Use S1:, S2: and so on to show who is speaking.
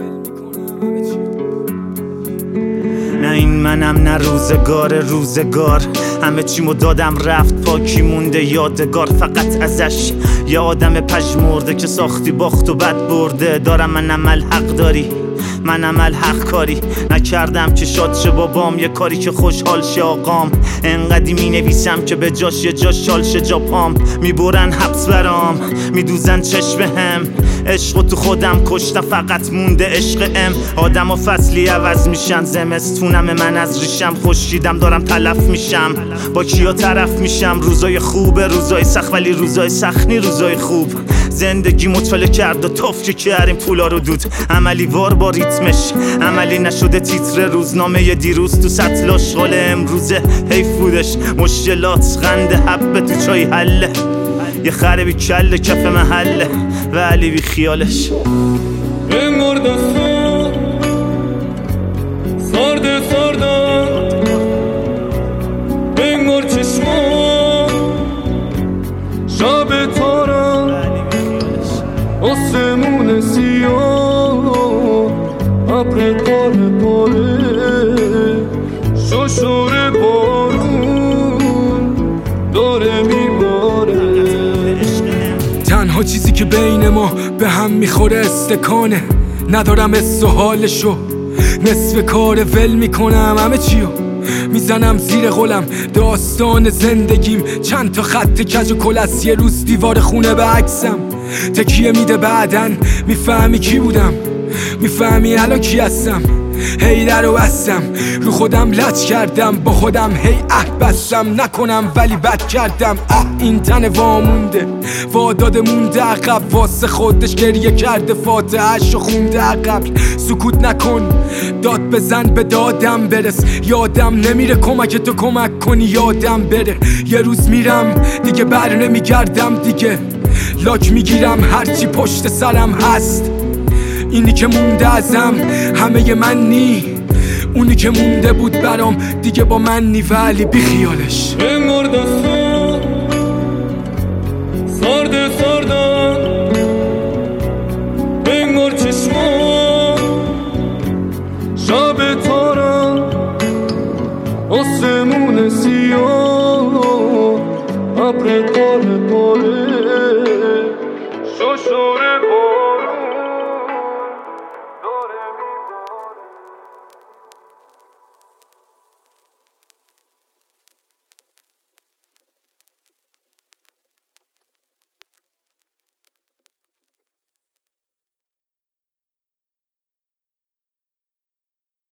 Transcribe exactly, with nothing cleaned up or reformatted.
S1: نه این منم نه روزگار روزگار، همه چیمو دادم رفت پاکی مونده یادگار. فقط ازش یه آدم پژمرده که ساختی باخت و بد برده. دارم من عمل حق داری، من عمل حق کاری نکردم که شاد شه بابام، یه کاری که خوشحال شه آقام. انقدی می نویسم که به جاش یه جاش شال شه جا پام. میبرن حبس برام، میدوزن چشم هم، عشقو تو خودم کشتم فقط مونده عشق ام. آدم و فصلی عوض میشن، زمستونم من از ریشم خوشیدم دارم تلف میشم. با کیا طرف میشم؟ روزای خوبه روزای سخت، ولی روزای سخت نی روزای خوب. زندگی مطالعه کرد و توف که کردیم پولا رو دود. عملی وار با ریتمش، عملی نشده تیتر روزنامه دیروز تو سطل اشغال امروزه. حیف بودش مشکلات غنده حبه تو چای حله. یه خره بی کله کف محله ولی بی خیالش.
S2: انگار دستان سارده ساردن، انگار چشمان شب تارم، آسمون سیاه ابر پاره پاره، ششور بارون داره میباره.
S3: تنها چیزی که بین ما به هم میخوره استکانه. ندارم حس و حالشو، نصف کار ول میکنم همه چیو میزنم زیر قلم. داستان زندگیم چند تا خط کج و کلس، یه روز دیوار خونه به عکسم تکیه میده. بعدن میفهمی کی بودم، میفهمی الان کی هستم. هی در و بستم رو خودم لج کردم، با خودم هی عهد بستم نکنم ولی بد کردم. اه این تن وامونده واداده مونده عقب، واسه خودش گریه کرده فاتحه‌اش رو خونده عقب. سکوت نکن داد بزن به دادم برس، یادم نمیره کمک تو کمک کنی یادم بره. یه روز میرم دیگه بر نمیگردم دیگه، لاک میگیرم هرچی پشت سرم هست. اینی که مونده ازم همه من نی، اونی که مونده بود برام دیگه با من نی ولی بی خیالش.
S2: انگار دستان سارده ساردن، انگار چشمان شب تارم، آسمون سیاه